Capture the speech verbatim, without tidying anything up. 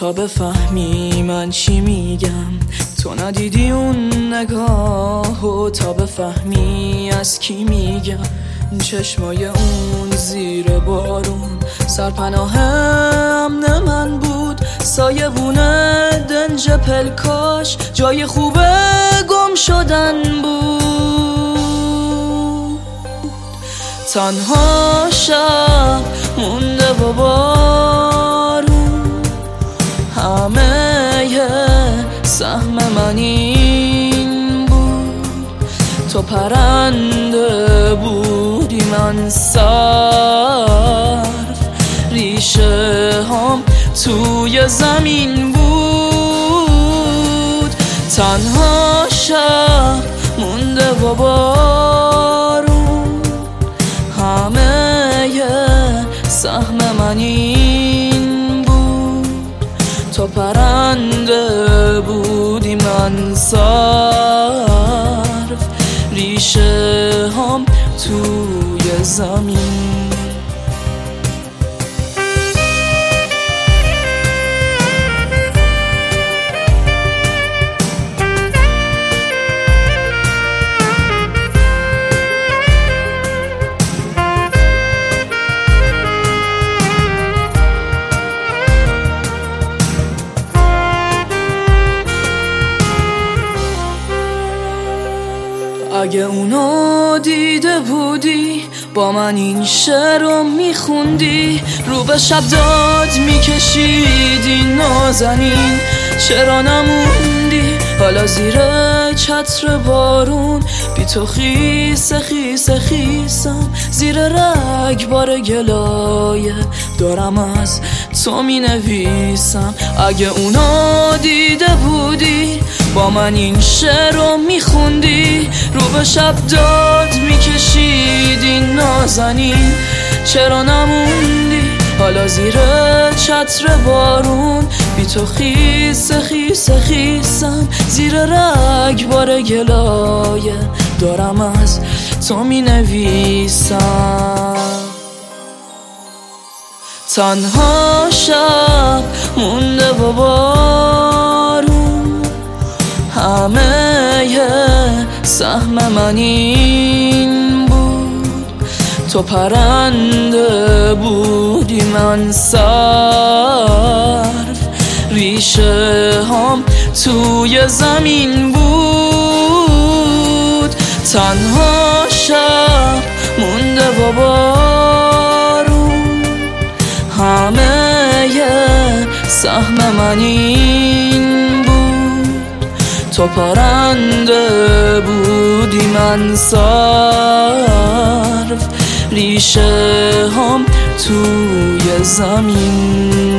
تا بفهمی من چی میگم. تو ندیدی اون نگاه و تا بفهمی از کی میگم. چشمای اون زیر بارون سرپناه امن من بود. سایه بونه دنج پلکاش جای خوبه گم شدن بود. تنها شب مونده و بارون همه سهم من این بود. تو پرنده بودی من سرف، ریشه هم توی زمین بود. تنها شب مونده و بارون همه سهم من این بود. تو پرنده بودی من سرف، ریشه هم توی زمین. اگه اونو دیده بودی با من این شعر رو میخوندی. رو به شب داد میکشیدی نازنین، چرا نموندی حالا زیر چتر بارون؟ بی تو خیس خیس خیسم زیر رگبار گلایه دارم از تو می نویسم. اگه اونا دیده بودی با من این شعر رو میخوندی. رو به شب داد میکشیدی نازنین، چرا نموندی حالا زیر چتر بارون؟ بی تو خیس خیس خیسم زیر رگبار گلایه دارم از تو می نویسم. تنها شب مونده و بارون همه سهم من این بود. تو پرنده بودی من سرف، ریشه هم توی زمین بود. تنها شب مونده و بارون همه سهم من این بود. تو پرنده بودی من سرف، ریشه هم توی زمین.